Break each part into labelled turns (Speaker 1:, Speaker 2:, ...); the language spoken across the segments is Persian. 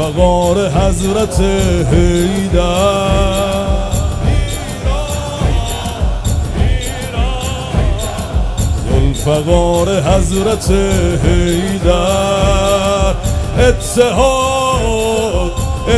Speaker 1: ذوالفقار حضرت حیدر، ذوالفقار حضرت حیدر. اتحاد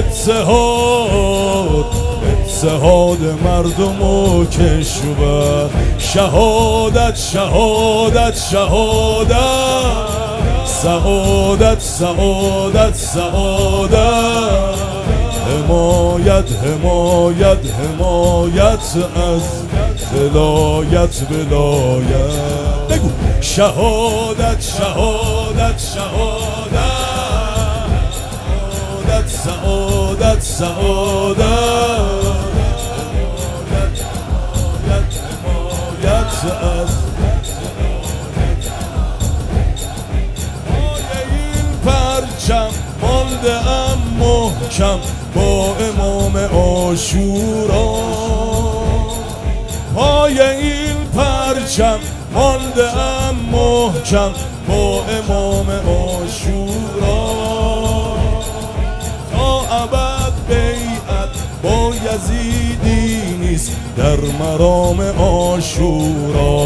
Speaker 1: اتحاد اتحاد مردم و کشور، شهادت شهادت شهادت، سعادت سعادت سعادت، حمایت حمایت حمایت از ولایت ولایت. بگو شهادت شهادت شهادت، سعادت سعادت، حمایت حمایت از پرچم مانده ام محکم با امام عاشورا، پای این پرچم مانده ام محکم با امام عاشورا، تا ابد بیعت با یزیدی نیست در مرام عاشورا،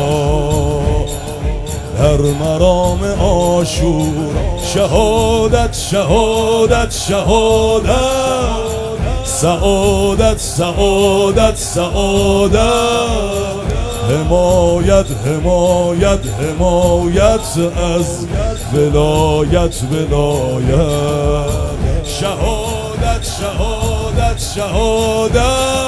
Speaker 1: در مرام عاشورا. شهادت شهادت شهادت، سعادت سعادت سعادت، حمایت حمایت حمایت از ولایت ولایت. شهادت شهادت شهادت،